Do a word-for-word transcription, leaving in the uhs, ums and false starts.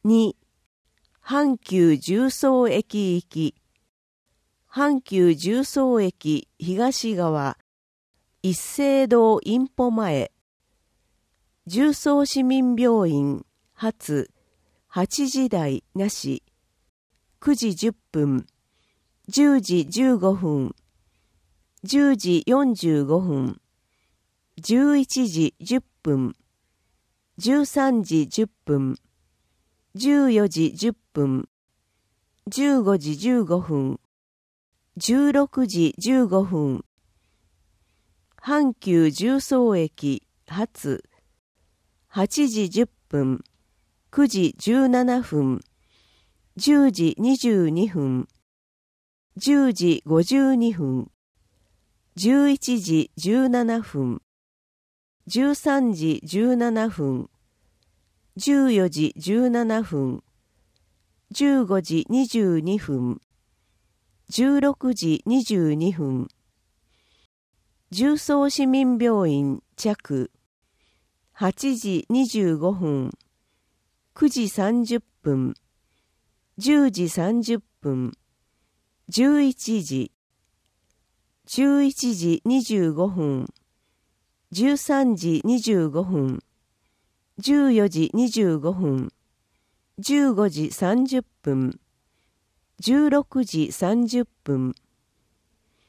に、阪急十三駅行き、阪急十三駅東側、一斉堂インポ前、十三市民病院発はちじ台なし、くじじゅっぷん、じゅうじじゅうごふん、じゅうじよんじゅうごふん、じゅういちじじゅっぷん、じゅうさんじじゅっぷん、じゅうよじじゅっぷん、じゅうごじじゅうごふん、じゅうろくじじゅうごふん、阪急十三駅発はちじじゅっぷん、くじじゅうななふん、じゅうじにじゅうにふん、じゅうじごじゅうにふん、じゅういちじじゅうななふん、じゅうさんじじゅうななふん、じゅうよじじゅうななふん、じゅうごじにじゅうにふん、じゅうろくじにじゅうにふん、十三市民病院着、はちじにじゅうごふん、くじさんじゅっぷん、じゅうじさんじゅっぷん、じゅういちじ、じゅういちじにじゅうごふん、じゅうさんじにじゅうごふん、じゅうよじにじゅうごふん、じゅうごじさんじゅっぷん、じゅうろくじさんじゅっぷん、